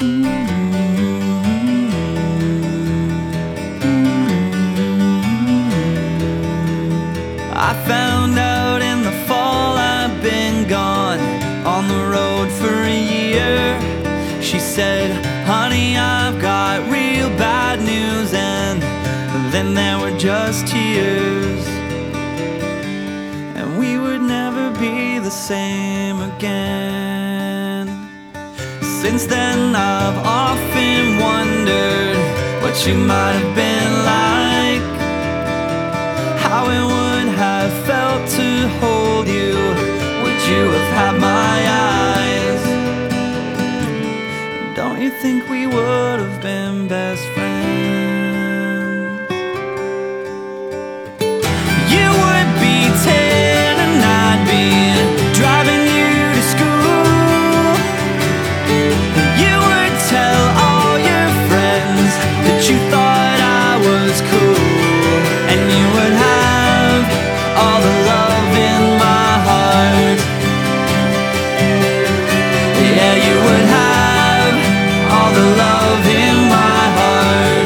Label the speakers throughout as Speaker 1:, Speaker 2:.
Speaker 1: I found out in the fall I've been gone on the road for a year. She said, honey, I've got real bad news. And then there were just tears, and we would never be the same again. Since then I've often wondered what you might have been like, how it would have felt to hold you. Would you have had my eyes? Don't you think we would have been best friends? You would be 10 and I'd be driving you to school. You would tell all your friends that you thought I was cool, and you would have all the love in my heart. Yeah, you would have all the love in my heart.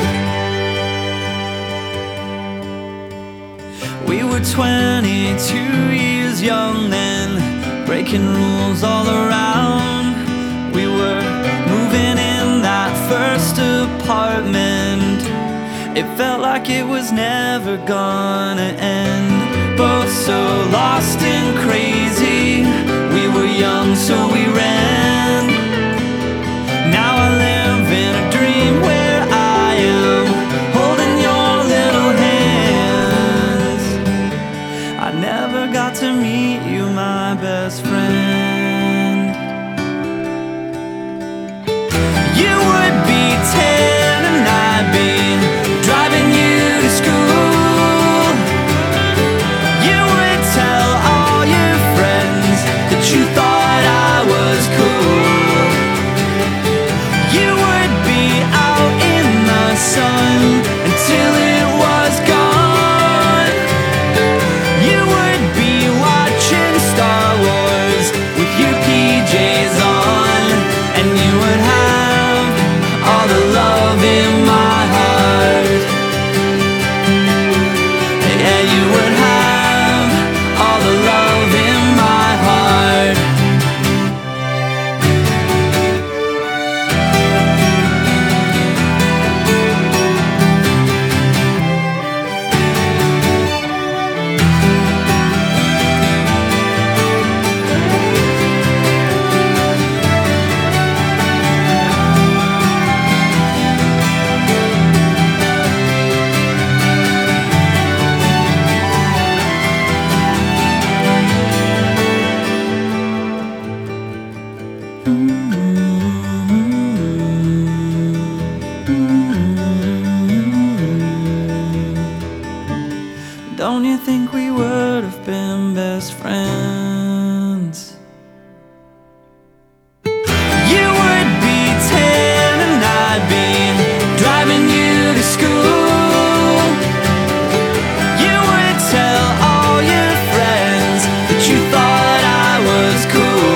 Speaker 1: We were 22 years young then, breaking rules all around. We were moving in that first apartment. It felt like it was never gonna end. Both so lost and crazy. We were young, so we ran. Now I live in a dream where I am holding your little hands. I never got to meet you, my best friend. You would be 10 and I'd be driving you to school. You would tell all your friends that you thought I was cool. You would be out in the sun until it was gone. You would be watching Star Wars with your PJs on, and you would have all the love in my heart. Yeah, you would have all the love in my heart. Don't you think we would have been best friends? You would be 10 and I'd be driving you to school. You would tell all your friends that you thought I was cool.